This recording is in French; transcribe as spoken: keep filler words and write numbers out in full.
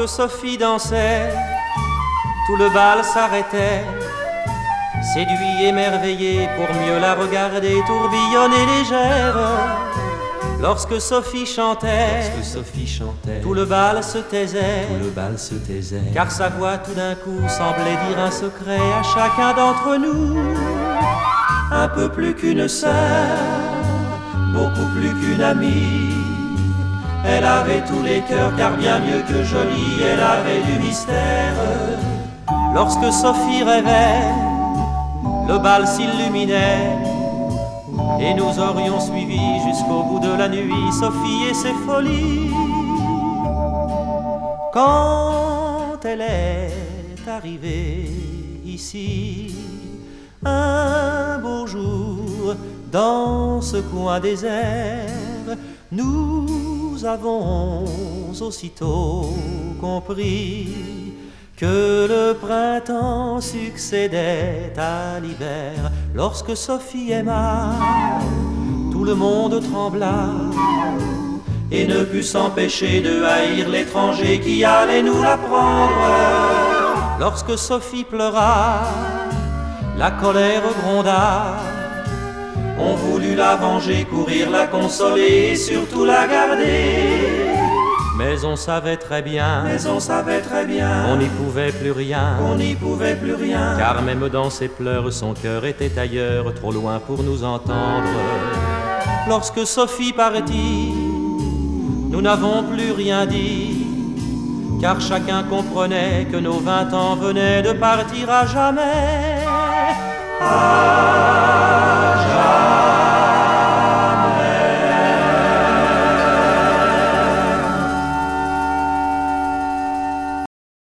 Lorsque Sophie dansait, tout le bal s'arrêtait, séduit, émerveillé, pour mieux la regarder tourbillonner légère. Lorsque Sophie chantait, Lorsque Sophie chantait, tout le bal se taisait, tout le bal se taisait, car sa voix tout d'un coup semblait dire un secret à chacun d'entre nous. Un peu plus qu'une sœur, beaucoup plus qu'une amie, elle avait tous les cœurs, car bien mieux que jolie, elle avait du mystère. Lorsque Sophie rêvait, le bal s'illuminait, et nous aurions suivi jusqu'au bout de la nuit Sophie et ses folies. Quand elle est arrivée ici, un beau jour, dans ce coin désert, nous avons aussitôt compris que le printemps succédait à l'hiver. Lorsque Sophie aima, tout le monde trembla et ne put s'empêcher de haïr l'étranger qui allait nous la prendre. Lorsque Sophie pleura, la colère gronda, on voulut la venger, courir la consoler et surtout la garder. Mais on savait très bien, mais on savait très bien, on n'y pouvait plus rien, on n'y pouvait plus rien, car même dans ses pleurs, son cœur était ailleurs, trop loin pour nous entendre. Lorsque Sophie partit, nous n'avons plus rien dit, car chacun comprenait que nos vingt ans venaient de partir à jamais. Ah,